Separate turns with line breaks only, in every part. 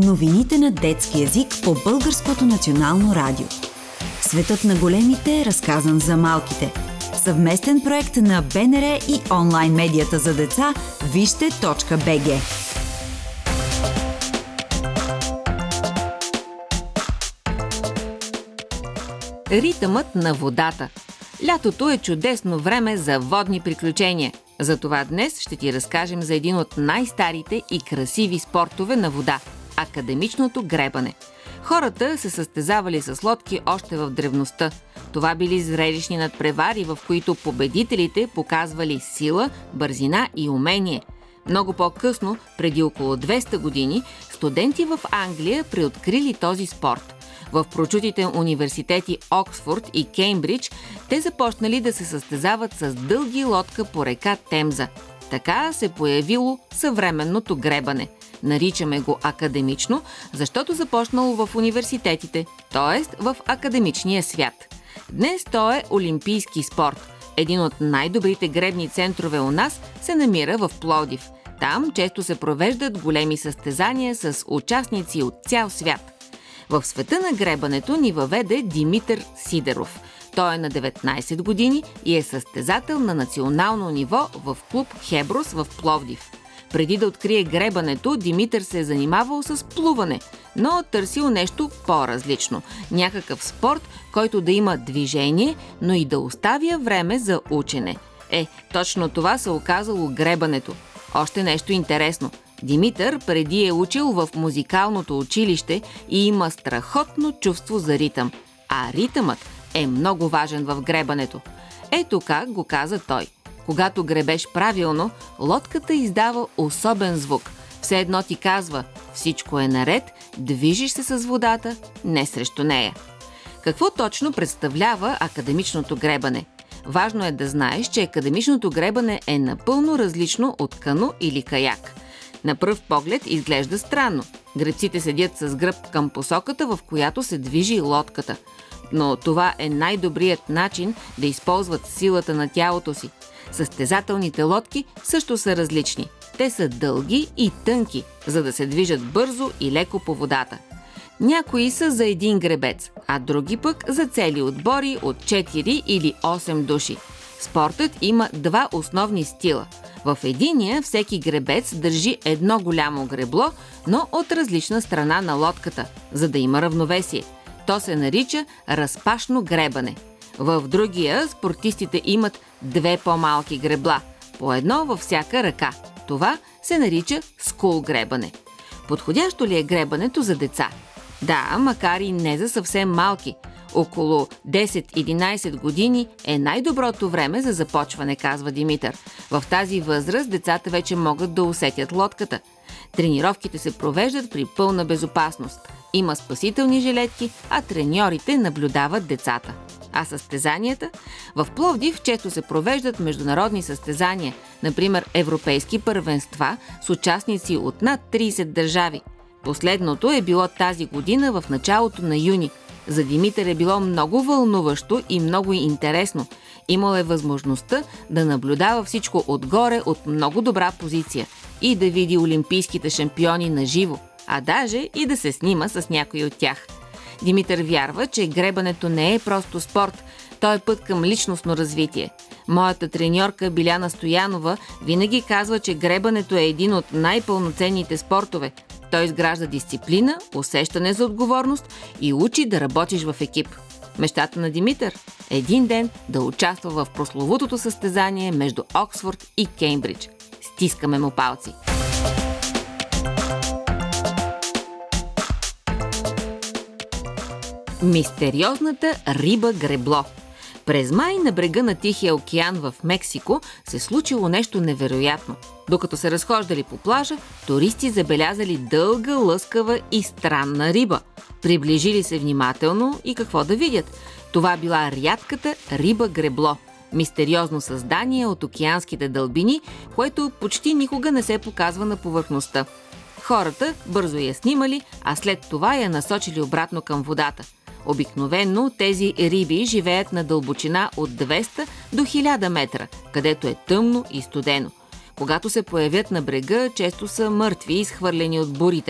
Новините на детски език по Българското национално радио. Светът на големите е разказан за малките. Съвместен проект на БНР и онлайн медията за деца Вижте.бг.
Ритъмът на водата. Лятото е чудесно време за водни приключения. Затова днес ще ти разкажем за един от най-старите и красиви спортове на вода – академичното гребане. Хората се състезавали с лодки още в древността. Това били зрелищни надпревари, в които победителите показвали сила, бързина и умение. Много по-късно, преди около 200 години, студенти в Англия преоткрили този спорт. В прочутите университети Оксфорд и Кеймбридж те започнали да се състезават с дълги лодка по река Темза. Така се появило съвременното гребане. Наричаме го академично, защото започнало в университетите, т.е. в академичния свят. Днес то е олимпийски спорт. Един от най-добрите гребни центрове у нас се намира в Пловдив. Там често се провеждат големи състезания с участници от цял свят. В света на гребането ни въведе Димитър Сидеров. Той е на 19 години и е състезател на национално ниво в клуб Хеброс в Пловдив. Преди да открие гребането, Димитър се е занимавал с плуване, но търсил нещо по-различно. Някакъв спорт, който да има движение, но и да оставя време за учене. Точно това се оказало гребането. Още нещо интересно. Димитър преди е учил в музикалното училище и има страхотно чувство за ритъм. А ритъмът е много важен в гребането. Ето как го каза той. Когато гребеш правилно, лодката издава особен звук. Все едно ти казва: всичко е наред, движиш се с водата, не срещу нея. Какво точно представлява академичното гребане? Важно е да знаеш, че академичното гребане е напълно различно от кано или каяк. На пръв поглед изглежда странно. Гребците седят с гръб към посоката, в която се движи лодката. Но това е най-добрият начин да използват силата на тялото си. Състезателните лодки също са различни. Те са дълги и тънки, за да се движат бързо и леко по водата. Някои са за един гребец, а други пък за цели отбори от 4 или 8 души. Спортът има два основни стила. В единия всеки гребец държи едно голямо гребло, но от различна страна на лодката, за да има равновесие. То се нарича разпашно гребане. В другия спортистите имат две по-малки гребла, по едно във всяка ръка. Това се нарича скул гребане. Подходящо ли е гребането за деца? Да, макар и не за съвсем малки. Около 10-11 години е най-доброто време за започване, казва Димитър. В тази възраст децата вече могат да усетят лодката. Тренировките се провеждат при пълна безопасност. Има спасителни жилетки, а треньорите наблюдават децата. А състезанията? В Пловдив често се провеждат международни състезания, например европейски първенства с участници от над 30 държави. Последното е било тази година в началото на юни. За Димитър е било много вълнуващо и много интересно. Имал е възможността да наблюдава всичко отгоре от много добра позиция и да види олимпийските шампиони на живо, а даже и да се снима с някой от тях. Димитър вярва, че гребането не е просто спорт, то е път към личностно развитие. Моята треньорка Биляна Стоянова винаги казва, че гребането е един от най-пълноценните спортове. Той изгражда дисциплина, усещане за отговорност и учи да работиш в екип. Мечтата на Димитър – един ден да участва в прословутото състезание между Оксфорд и Кеймбридж. Стискаме му палци! Мистериозната риба гребло. През май на брега на Тихия океан в Мексико се случило нещо невероятно. Докато се разхождали по плажа, туристи забелязали дълга, лъскава и странна риба. Приближили се внимателно и какво да видят? Това била рядката риба гребло. Мистериозно създание от океанските дълбини, което почти никога не се показва на повърхността. Хората бързо я снимали, а след това я насочили обратно към водата. Обикновено тези риби живеят на дълбочина от 200 до 1000 метра, където е тъмно и студено. Когато се появят на брега, често са мъртви, изхвърлени от бурите.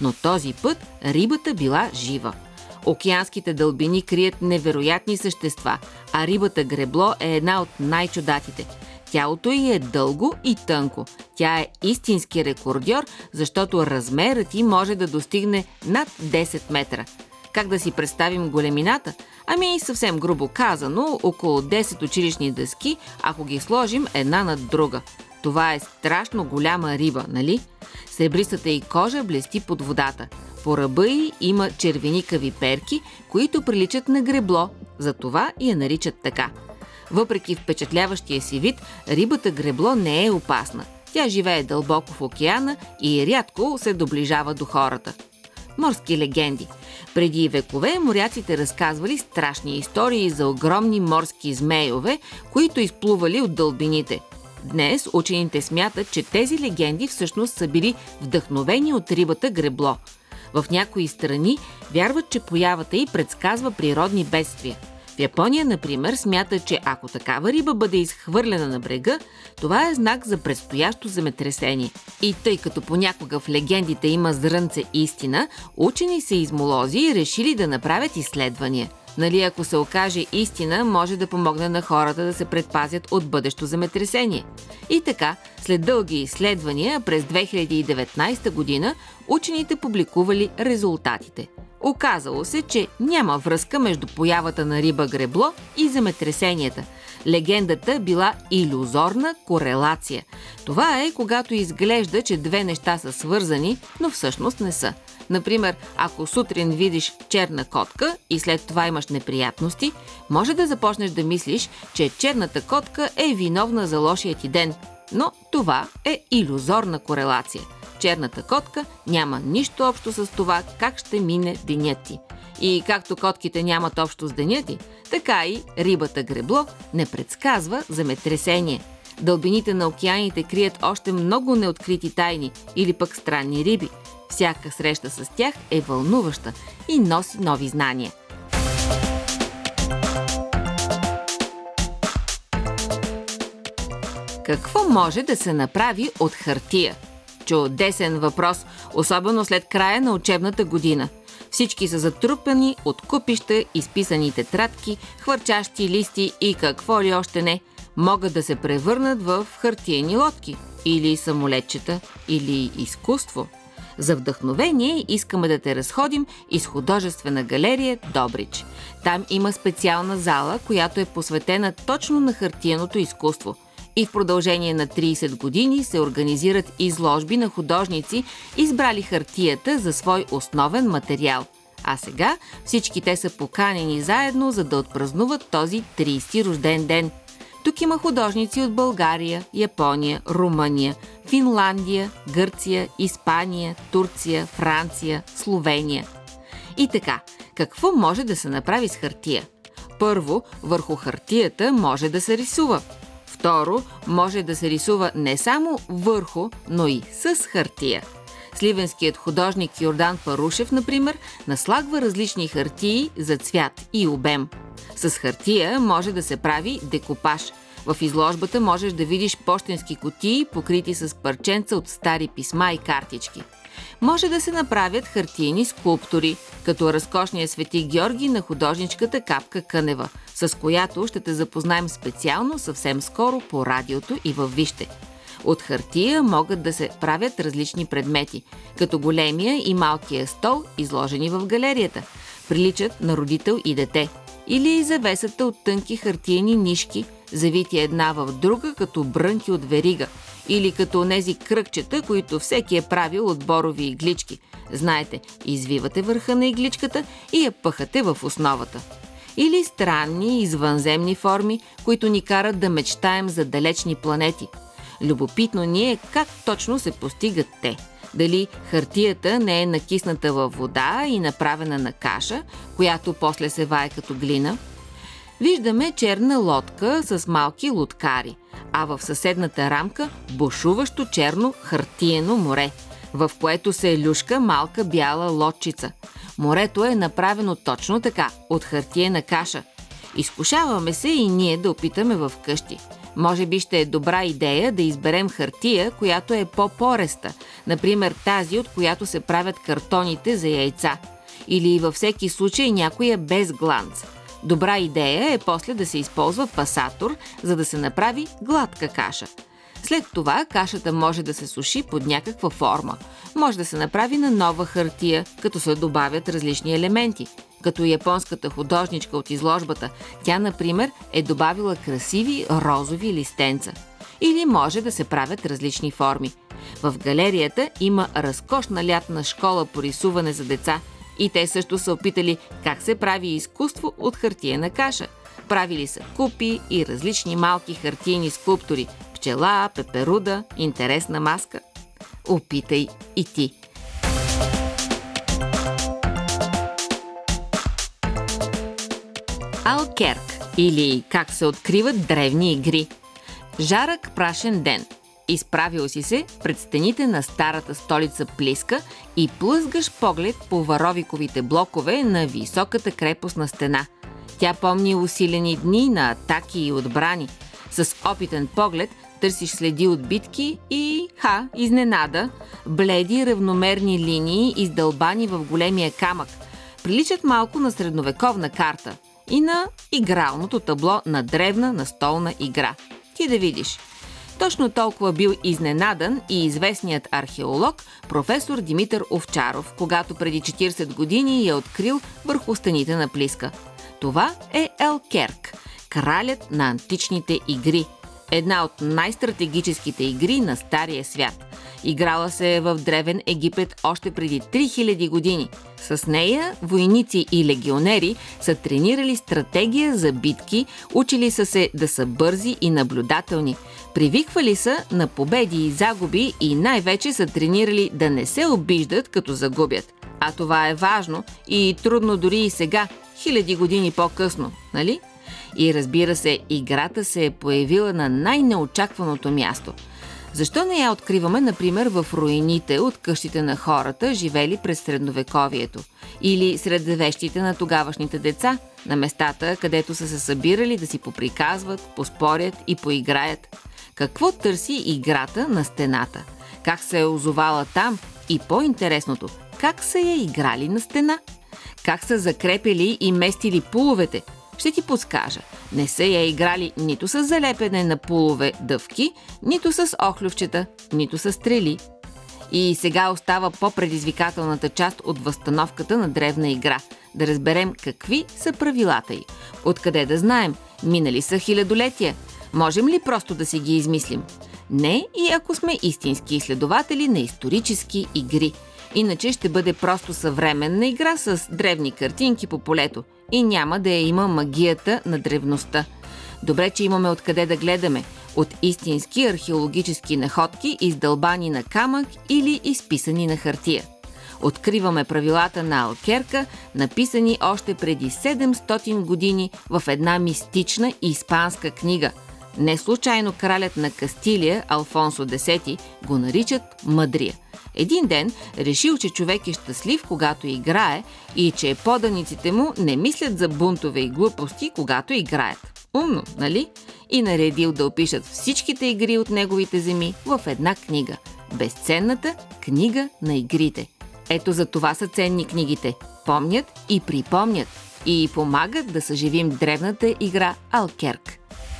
но този път рибата била жива. Океанските дълбини крият невероятни същества, а рибата гребло е една от най-чудатите. Тялото й е дълго и тънко. Тя е истински рекордьор, защото размерът й може да достигне над 10 метра. Как да си представим големината? Ами съвсем грубо казано, около 10 училищни дъски, ако ги сложим една над друга. Това е страшно голяма риба, нали? Сребристата й кожа блести под водата. По ръба й има червеникави перки, които приличат на гребло, затова я наричат така. Въпреки впечатляващия си вид, рибата гребло не е опасна. Тя живее дълбоко в океана и рядко се доближава до хората. Морски легенди. Преди векове моряците разказвали страшни истории за огромни морски змейове, които изплували от дълбините. Днес учените смятат, че тези легенди всъщност са били вдъхновени от рибата гребло. В някои страни вярват, че появата й предсказва природни бедствия. В Япония, например, смятат, че ако такава риба бъде изхвърлена на брега, това е знак за предстоящо земетресение. И тъй като понякога в легендите има зрънце истина, учени сеизмолози решили да направят изследвания. Нали, ако се окаже истина, може да помогне на хората да се предпазят от бъдещо земетресение. И така, след дълги изследвания, през 2019 година учените публикували резултатите. Оказало се, че няма връзка между появата на риба гребло и земетресенията. Легендата била илюзорна корелация. Това е, когато изглежда, че две неща са свързани, но всъщност не са. Например, ако сутрин видиш черна котка и след това имаш неприятности, може да започнеш да мислиш, че черната котка е виновна за лошия ти ден. Но това е илюзорна корелация. Черната котка няма нищо общо с това как ще мине денят ти. И както котките нямат общо с деня ти, така и рибата гребло не предсказва земетресение. Дълбините на океаните крият още много неоткрити тайни или пък странни риби. Всяка среща с тях е вълнуваща и носи нови знания. Какво може да се направи от хартия? Чудесен въпрос, особено след края на учебната година. Всички са затрупани от купища, изписани тетрадки, хвърчащи листи и какво ли още не. Могат да се превърнат в хартиени лодки, или самолетчета, или изкуство. За вдъхновение искаме да те разходим из художествена галерия Добрич. Там има специална зала, която е посветена точно на хартиеното изкуство. И в продължение на 30 години се организират изложби на художници, избрали хартията за свой основен материал. А сега всички те са поканени заедно, за да отпразнуват този 30-ти рожден ден. Тук има художници от България, Япония, Румъния, Финландия, Гърция, Испания, Турция, Франция, Словения. И така, какво може да се направи с хартия? Първо, върху хартията може да се рисува. Второ, може да се рисува не само върху, но и с хартия. Сливенският художник Йордан Парушев, например, наслагва различни хартии за цвят и обем. С хартия може да се прави декупаж. В изложбата можеш да видиш пощенски кутии, покрити с парченца от стари писма и картички. Може да се направят хартиени скулптури, като разкошния Свети Георги на художничката Капка Кънева, с която ще те запознаем специално съвсем скоро по радиото и във Вижте. От хартия могат да се правят различни предмети, като големия и малкия стол, изложени в галерията. Приличат на родител и дете. Или завесата от тънки хартиени нишки, завити една в друга като брънки от верига. Или като онези кръгчета, които всеки е правил от борови иглички. Знаете, извивате върха на игличката и я пъхате в основата. Или странни, извънземни форми, които ни карат да мечтаем за далечни планети. Любопитно ни е как точно се постигат те. Дали хартията не е накисната във вода и направена на каша, която после се вае като глина? Виждаме черна лодка с малки лодкари, а в съседната рамка бушуващо черно хартиено море, в което се люшка малка бяла лодчица. Морето е направено точно така, от хартиена каша. Изкушаваме се и ние да опитаме в къщи. Може би ще е добра идея да изберем хартия, която е по-пореста, например тази, от която се правят картоните за яйца. Или във всеки случай някоя без гланц. Добра идея е после да се използва пасатор, за да се направи гладка каша. След това кашата може да се суши под някаква форма. Може да се направи на нова хартия, като се добавят различни елементи. Като японската художничка от изложбата, тя, например, е добавила красиви розови листенца. Или може да се правят различни форми. В галерията има разкошна лятна школа по рисуване за деца и те също са опитали как се прави изкуство от хартиена каша. Правили са купи и различни малки хартиени скулптури – пчела, пеперуда, интересна маска. Опитай и ти! Алкерк, или как се откриват древни игри. Жарък прашен ден. Изправил си се пред стените на старата столица Плиска и плъзгаш поглед по варовиковите блокове на високата крепостна стена. Тя помни усилени дни на атаки и отбрани. С опитен поглед търсиш следи от битки и, изненада, бледи равномерни линии, издълбани в големия камък. Приличат малко на средновековна карта и на игралното табло на древна настолна игра. Ти да видиш. Точно толкова бил изненадан и известният археолог професор Димитър Овчаров, когато преди 40 години я открил върху стените на Плиска. Това е Алкерк, кралят на античните игри. Една от най-стратегическите игри на Стария свят. Играла се в Древен Египет още преди 3000 години. С нея войници и легионери са тренирали стратегия за битки, учили са се да са бързи и наблюдателни. Привиквали са на победи и загуби и най-вече са тренирали да не се обиждат като загубят. А това е важно и трудно дори и сега, 1000 години по-късно, нали? И разбира се, играта се е появила на най-неочакваното място. Защо не я откриваме, например, в руините от къщите на хората, живели през средновековието? Или сред вещите на тогавашните деца, на местата, където са се събирали да си поприказват, поспорят и поиграят? Какво търси играта на стената? Как се е озовала там? И по-интересното, как са я играли на стена? Как са закрепили и местили пуловете? Ще ти подскажа. Не са я играли нито с залепене на пулове дъвки, нито с охлювчета, нито с стрели. И сега остава по-предизвикателната част от възстановката на древна игра. Да разберем какви са правилата й. Откъде да знаем? Минали са хилядолетия. Можем ли просто да си ги измислим? Не, и ако сме истински изследователи на исторически игри. Иначе ще бъде просто съвременна игра с древни картинки по полето и няма да я има магията на древността. Добре, че имаме откъде да гледаме. От истински археологически находки, издълбани на камък или изписани на хартия. Откриваме правилата на Алкерка, написани още преди 700 години в една мистична испанска книга. Не случайно кралят на Кастилия, Алфонсо X, го наричат Мъдрия. Един ден решил, че човек е щастлив, когато играе и че поданиците му не мислят за бунтове и глупости, когато играят. Умно, нали? И наредил да опишат всичките игри от неговите земи в една книга. Безценната книга на игрите. Ето за това са ценни книгите. Помнят и припомнят. И помагат да съживим древната игра Алкерк.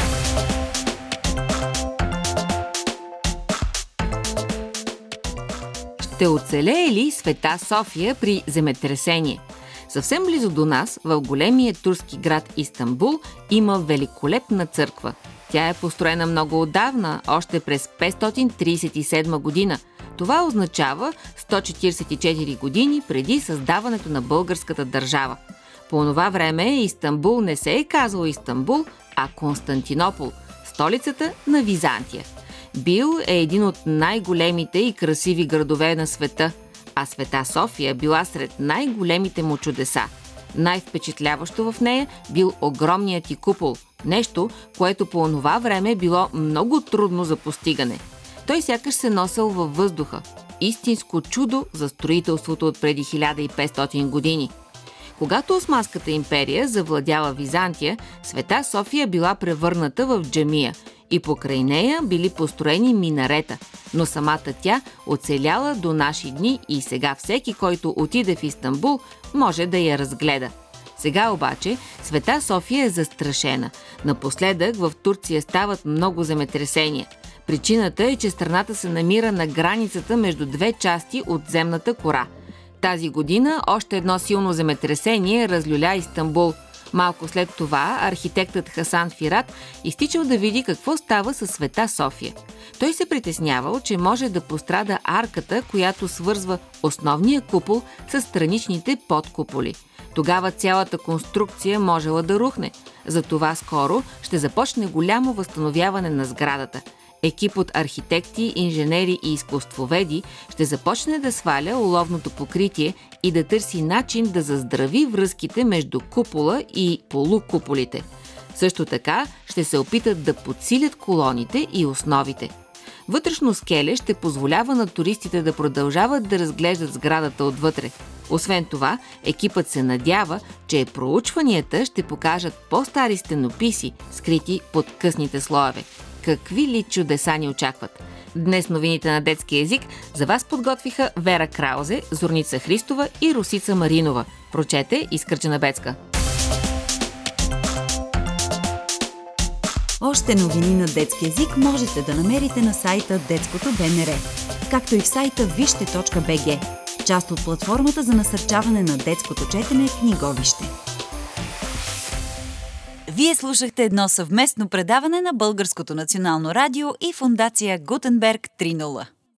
Ще оцелее ли Света София при земетресение? Съвсем близо до нас, в големия турски град Истанбул, има великолепна църква. Тя е построена много отдавна, още през 537 година. Това означава 144 години преди създаването на българската държава. По онова време Истанбул не се е казвал Истанбул, а Константинопол, столицата на Византия. Бил е един от най-големите и красиви градове на света, а Света София била сред най-големите му чудеса. Най-впечатляващо в нея бил огромният й купол, нещо, което по онова време било много трудно за постигане. Той сякаш се носел във въздуха. Истинско чудо за строителството от преди 1500 години. Когато Османската империя завладяла Византия, Света София била превърната в джамия и покрай нея били построени минарета, но самата тя оцеляла до наши дни и сега всеки, който отиде в Истанбул, може да я разгледа. Сега обаче Света София е застрашена. Напоследък в Турция стават много земетресения. Причината е, че страната се намира на границата между две части от земната кора. Тази година още едно силно земетресение разлюля Истанбул. Малко след това архитектът Хасан Фират изтичал да види какво става със Света София. Той се притеснявал, че може да пострада арката, която свързва основния купол с страничните подкуполи. Тогава цялата конструкция можела да рухне. Затова скоро ще започне голямо възстановяване на сградата. Екип от архитекти, инженери и изкуствоведи ще започне да сваля оловното покритие и да търси начин да заздрави връзките между купола и полукуполите. Също така ще се опитат да подсилят колоните и основите. Вътрешно скеле ще позволява на туристите да продължават да разглеждат сградата отвътре. Освен това, екипът се надява, че проучванията ще покажат по-стари стенописи, скрити под късните слоеве. Какви ли чудеса ни очакват? Днес новините на детски език за вас подготвиха Вера Краузе, Зорница Христова и Росица Маринова. Прочете Искърчена Бецка.
Още новини на детски език можете да намерите на сайта Детското БНР, както и в сайта вижте.бг, част от платформата за насърчаване на детското четене Книговище. Вие слушахте едно съвместно предаване на Българското национално радио и фондация Гутенберг 3.0.